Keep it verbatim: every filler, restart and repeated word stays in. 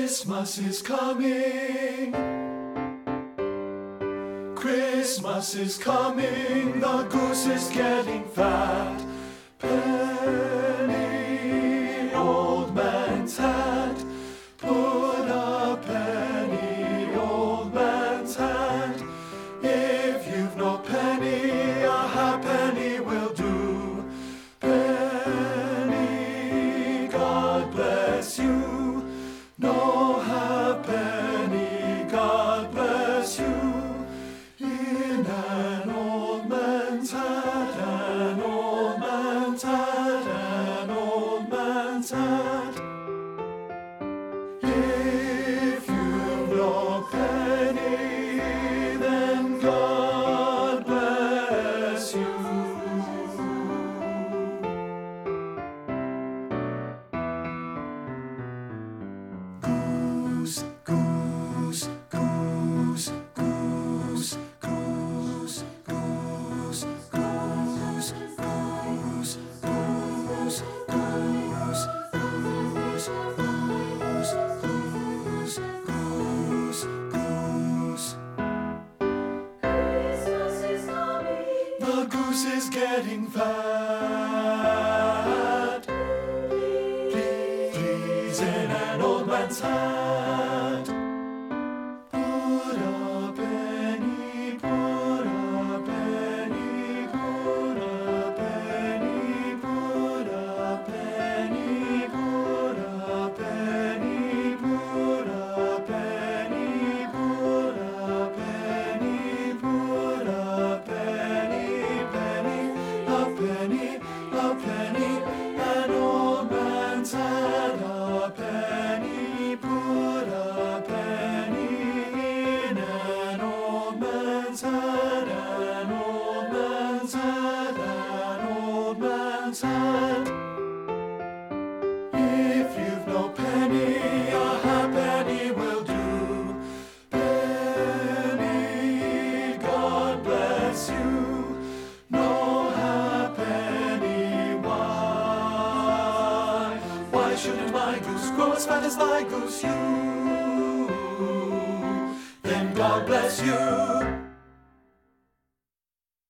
Christmas is coming. Christmas is coming. The goose is getting fat. Penny, old man's hat. Put a penny, old man's hat. If you've no penny, a halfpenny will do. Penny, God bless you. No halfpenny, God bless you. In an old man's hat, an old man's hat, an old man's hat. If you've no penny, then God bless you. Goose, goose, goose, goose, goose, goose, goose, goose, goose, goose, goose, goose, goose, goose. Christmas is coming. The goose is getting fat. Please, in an old man's hat. Put a penny, put a penny, put a penny, put a penny, put a penny, put a penny, put a penny, put a penny, penny, a penny, a penny, an old man's hat, a penny, put a penny in an old man's hat, an old man's hat, an old man's hat. If you've no penny, a halfpenny will do. Penny, God bless you. No halfpenny, why? Why shouldn't my goose grow as fat as thy goose? You, then God bless you.